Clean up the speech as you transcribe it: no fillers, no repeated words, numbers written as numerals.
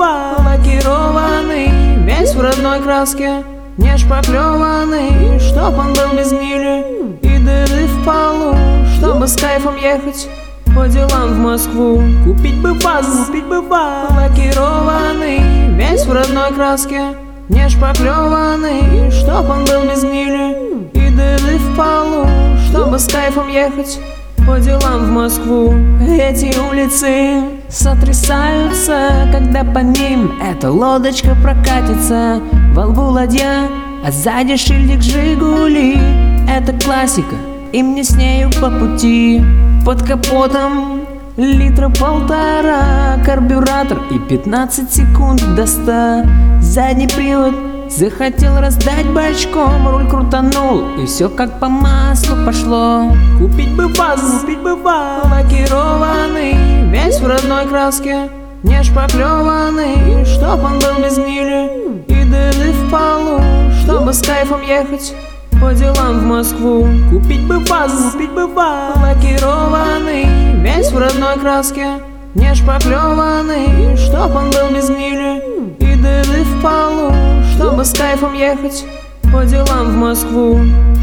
бывал. Лакированный, весь в родной краске, не шпаклеванный, чтоб он был без гнили и дыры в полу, чтобы с кайфом ехать по делам в Москву. Купить бы ВАЗ, купить бы ВАЗ. Лакированный, весь в родной краске, не шпаклеванный, чтоб он был без гнили и дыры в полу, чтобы с кайфом ехать по делам в Москву. Эти улицы сотрясаются, когда по ним эта лодочка прокатится. Во лбу ладья, а сзади шильдик «Жигули». Это классика, и мне с нею по пути. Под капотом литра полтора, карбюратор и 15 секунд до 100. Задний привод захотел раздать бочком, руль крутанул, и все как по маслу пошло. Купить бы ВАЗ, купить бы ВАЗ. Лакированный, весь в родной краске, не шпаклеванный, чтоб он был без гнили и дыры в полу, чтобы с кайфом ехать по делам в Москву. Купить бы ВАЗ, купить бы ВАЗ. Лакированный, весь в родной краске, не шпаклеванный, чтоб он был без гнили и дыры в полу, чтобы с кайфом ехать по делам в Москву.